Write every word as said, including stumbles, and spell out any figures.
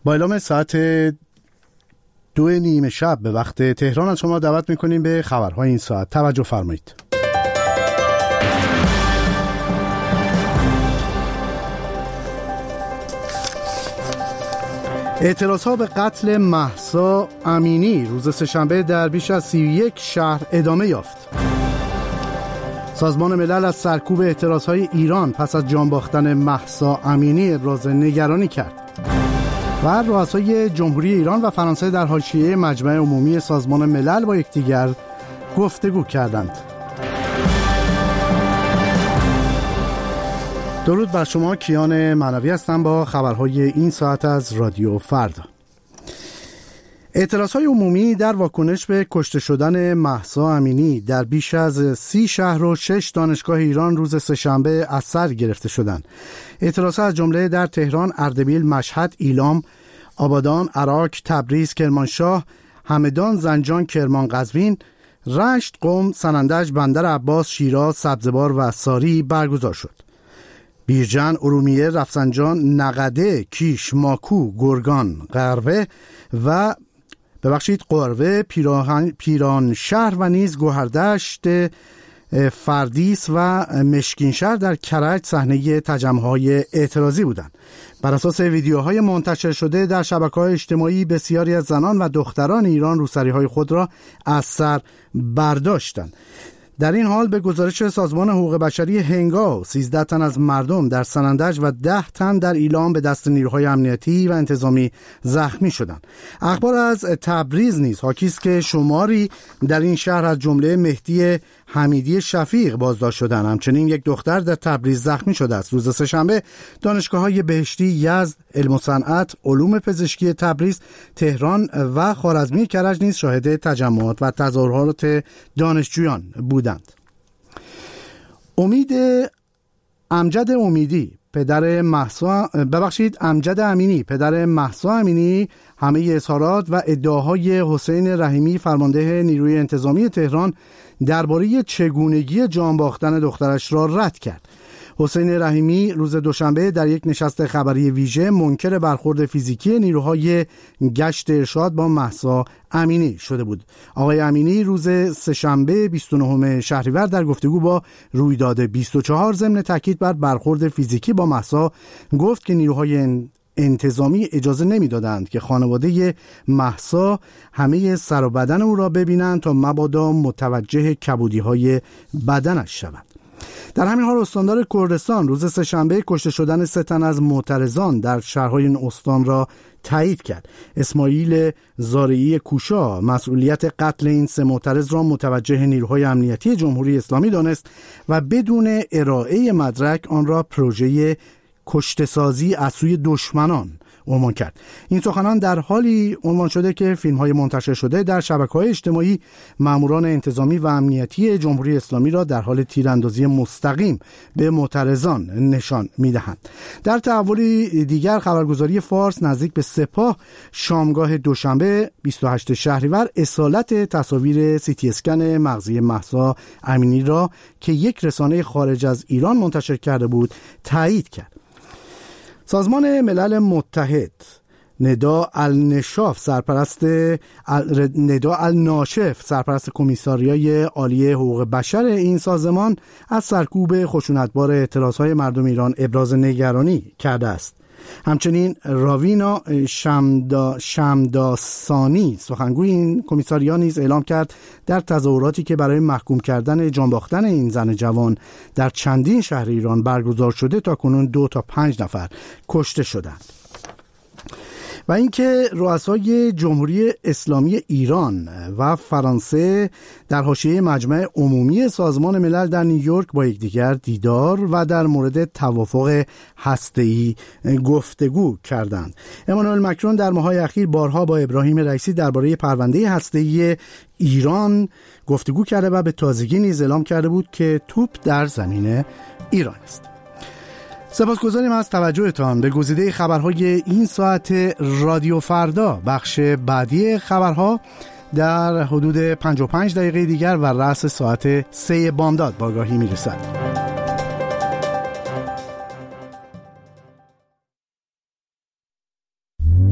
با اعلام ساعت دو نیم شب به وقت تهران از شما دعوت میکنیم به خبرهای این ساعت. توجه فرمایید. اعتراضها به قتل مهسا امینی روز سه‌شنبه در بیش از سی و یک شهر ادامه یافت. سازمان ملل از سرکوب اعتراضهای ایران پس از جان باختن مهسا امینی ابراز نگرانی کرد. و رؤسای جمهوری ایران و فرانسه در حاشیه مجمع عمومی سازمان ملل با یکدیگر گفتگو کردند. درود بر شما، کیان معنوی هستم با خبرهای این ساعت از رادیو فردا. اعتراضهای عمومی در واکنش به کشته شدن مهسا امینی در بیش از سی شهر و شش دانشگاه ایران روز سه‌شنبه از سر گرفته شدند. اعتراضها از جمله در تهران، اردبیل، مشهد، ایلام، آبادان، عراق، تبریز، کرمانشاه، همدان، زنجان، کرمان، قزوین، رشت، قم، سنندج، بندر عباس، شیراز، سبزوار و ساری برگزار شد. بیرجن، ارومیه، رفسنجان، نقده، کیش، ماکو، گرگان، قروه و ببخشید قروه، پیراهن، پیران شهر و نیز گوهردشت، فردیس و مشکینشهر در کرج صحنه تجمع‌های اعتراضی بودند. بر اساس ویدیوهای منتشر شده در شبکه‌های اجتماعی، بسیاری از زنان و دختران ایران روسری‌های خود را از سر برداشتند. در این حال به گزارش سازمان حقوق بشری هنگاو، سیزده تن از مردم در سنندج و ده تن در ایلام به دست نیروهای امنیتی و انتظامی زخمی شدند. اخبار از تبریز نیز حاکی است که شماری در این شهر از جمله مهدی حمیدی شفیق بازداشت شدند. همچنین یک دختر در تبریز زخمی شده است. روز سه‌شنبه دانشگاه‌های بهشتی، یزد، علم و صنعت، علوم پزشکی تبریز، تهران و خوارزمی کرج نیز شاهد تجمعات و تظاهرات دانشجویان بودند. امید امجد امیدی پدر مهسا ببخشید امجد امینی پدر مهسا امینی همه اظهارات و ادعاهای حسین رحیمی فرمانده نیروی انتظامی تهران درباره چگونگی جان باختن دخترش را رد کرد. حسین رحیمی روز دوشنبه در یک نشست خبری ویژه منکر برخورد فیزیکی نیروهای گشت ارشاد با مهسا امینی شده بود. آقای امینی روز سه‌شنبه بیست و نهم شهریور در گفتگو با رویداد بیست و چهار ضمن تاکید بر برخورد فیزیکی با مهسا گفت که نیروهای انتظامی اجازه نمیدادند که خانواده مهسا همه سر و بدن او را ببینند تا مبادا متوجه کبودی‌های بدنش شوند. در همین حال استاندار کردستان روز سه‌شنبه کشته شدن سه تن از معترضان در شهرهای این استان را تایید کرد. اسماعیل زارعی کوشا مسئولیت قتل این سه معترض را متوجه نیروهای امنیتی جمهوری اسلامی دانست و بدون ارائه مدرک آن را پروژه کشته‌سازی از سوی دشمنان عنوان کرد. این سخنان در حالی عنوان شده که فیلم‌های منتشر شده در شبکه‌های اجتماعی ماموران انتظامی و امنیتی جمهوری اسلامی را در حال تیراندازی مستقیم به معترضان نشان می‌دهند. در تحولی دیگر خبرگزاری فارس نزدیک به سپاه شامگاه دوشنبه بیست و هشتم شهریور اصالت تصاویر سی تی اسکن مغزی مهسا امینی را که یک رسانه خارج از ایران منتشر کرده بود تایید کرد. سازمان ملل متحد ندا النشاف سرپرست ندا الناشف سرپرست کمیساریای عالی حقوق بشر این سازمان از سرکوب خشونتبار اعتراضهای مردم ایران ابراز نگرانی کرده است. همچنین راوینا شمدا شمداسانی سخنگوی این کمیساریا نیز اعلام کرد در تظاهراتی که برای محکوم کردن جان باختن این زن جوان در چندین شهر ایران برگزار شده تا کنون دو تا پنج نفر کشته شدند. و اینکه رؤسای جمهوری اسلامی ایران و فرانسه در حاشیه مجمع عمومی سازمان ملل در نیویورک با یکدیگر دیدار و در مورد توافق هسته‌ای گفتگو کردند. امانوئل مکرون در ماه‌های اخیر بارها با ابراهیم رئیسی درباره پرونده هسته‌ای ایران گفتگو کرده و به تازگی نیز اعلام کرده بود که توپ در زمین ایران است. سپاسگزاریم از توجهتان به گزیده خبرهای این ساعت رادیو فردا. بخش بعدی خبرها در حدود پنجاه و پنج دقیقه دیگر و رأس ساعت سه بامداد با آگاهی میرسد.